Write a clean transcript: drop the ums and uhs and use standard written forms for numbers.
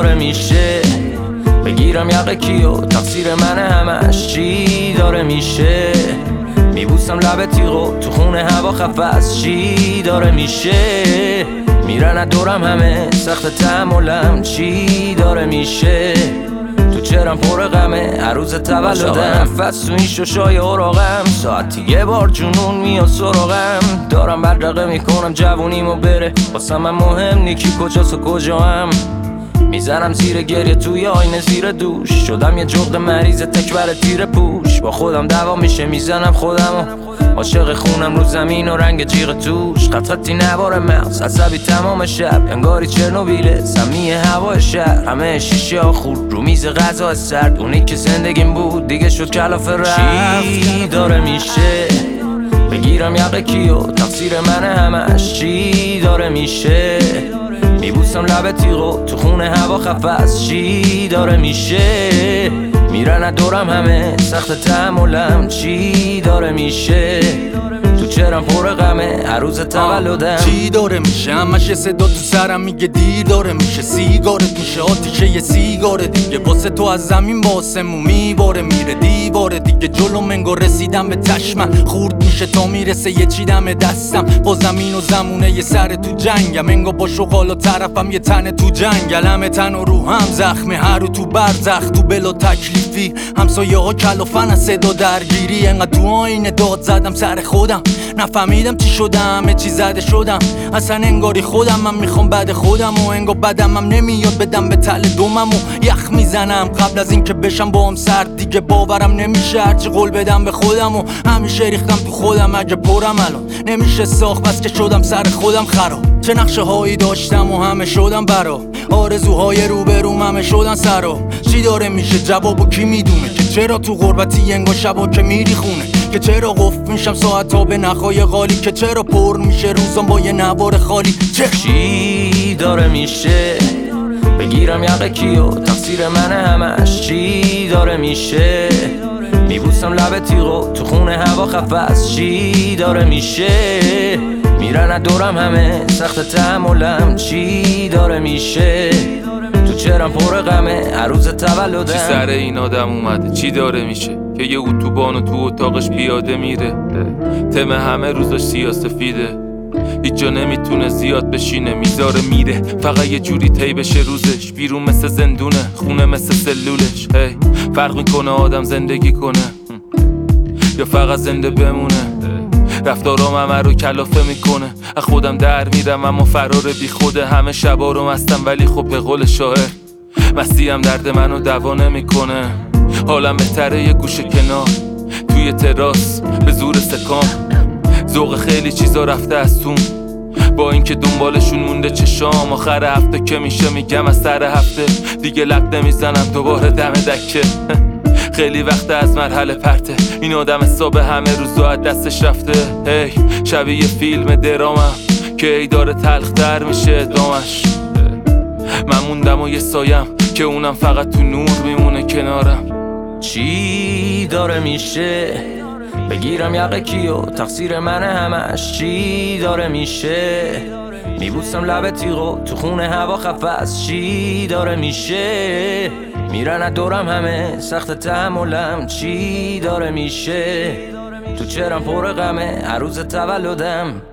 داره میشه؟ بگیرم یقه کیو تقصیر منه همش چی داره میشه؟ میبوسم لب تیغو تو خونه هوا خفست چی داره میشه؟ میرن از دورم همه سخت تحملم چی داره میشه؟ تو چرم پر غمه هر روز تولدم نفس تو این ششای اوراقم ساعتی یه بار جنون میاد سراغم دارم بدرقه میکنم جوونیمو بره واسه من مهم نیکی کجاست و کجاام میزنم زیر گریه توی آینه زیر دوش شدم یه جغد مریض تکبر تیر پوش با خودم دعوا میشه میزنم خودمو عاشق خونم رو زمین و رنگ جیغ توش خطی نوار مغز عصبی تمام شب انگاری چرنوبیله سمی هوای شهر همه شیشه ها خورد رو میز غذا سرد اونی که زندگیم بود دیگه شد کلاف رفت چی داره میشه؟ بگیرم یقه کیو تقصیر منه همش چی داره میشه؟ میبوسم لب تیغو تو خونه هوا خفست چی داره میشه؟ میرن از دورم همه سخت تحملم چی داره میشه؟ تو چرم پر غمه هر روز تولدم چی داره میشه؟ همش یه صدا تو سرم میگه دیر داره میشه سیگارت میشه آتیشه یه سیگار دیگه واسه تو از زمین با آسمون میباره میره دیواره دیگه جلو منگو رسیدم به چشمم خورد میشه تا میرسه یه چی دم دستم با زمین و زمونه یه سر تو جنگم انگا با شغال و طرفم یه تن تو جنگل همه تن و روحم زخمه هر رو تو برزخ تو بلا تکلیفی همسایه ها کلافن از صدا درگیری انقدر تو آینه داد زدم سر خودم نفهمیدم چی شدم همه چی زده شدم اصلا انگاری خودم من میخوام بعد خودم و انگار بدم هم نمیاد بدم به تل دومم و یخ میزنم قبل از اینکه بشم با هم سرد دیگه باورم نمیشه هرچی قول بدم به خودم و همیشه ریختم تو خودم اگه برم الان نمیشه ساخت بس که شدم سر خودم خراب چه نقشه هایی داشتم و همه شدم برا آرزوهای روبروم همه شدن سرا چی داره میشه جوابو کی میدونه که چرا تو غربتی انگار شبا که میری خونه که چرا قفل میشم ساعتا به نخای غالی که چرا پر میشه روزم با یه نوار خالی چی داره میشه؟ بگیرم یقه کیو تقصیر منه همش چی داره میشه؟ میبوسم لب تیغو تو خونه هوا خفست چی داره میشه؟ میرن از دورم همه سخت تحملم چی داره میشه؟ تو چرم پر غمه هر روز تولدم چی سر این آدم اومده چی داره میشه که یه اتوبان و تو اتاقش پیاده میره تم همه روزاش سیاه‌سفیده هیچ جا نمیتونه زیاد بشینه میذاره میره فقط یه جوری طی بشه روزش بیرون مثل زندونه خونه مثل سلولش هی فرق میکنه آدم زندگی کنه یا فقط زنده بمونه رفتارام همه رو کلافه میکنه از خودم در میرم اما فرار بی خوده همه شبا رو مستم ولی خب به قول شاعر مستیم درد منو دوا نمیکنه حالم بهتره یه گوشه کنار توی تراس به زور سکام ذوق خیلی چیزا رفته از تون با اینکه دنبالشون مونده چشام آخر هفته که میشه میگم از سر هفته دیگه لب نمیزنم دوباره دم دکه خیلی وقت از مرحله پرته این آدم حساب همه روزا از دستش رفته هی شبیه فیلم درامم که ای داره تلختر میشه ادامش من موندم و یه سایم که اونم فقط تو نور میمونه کنارم چی داره میشه؟ بگیرم یقه کیو تقصیر منه همش چی داره میشه؟ میبوسم لب تیغو تو خونه هوا خفست چی داره میشه؟ میرن از دورم همه سخت تحملم چی داره میشه؟ تو چرم پر غمه هر روز تولدم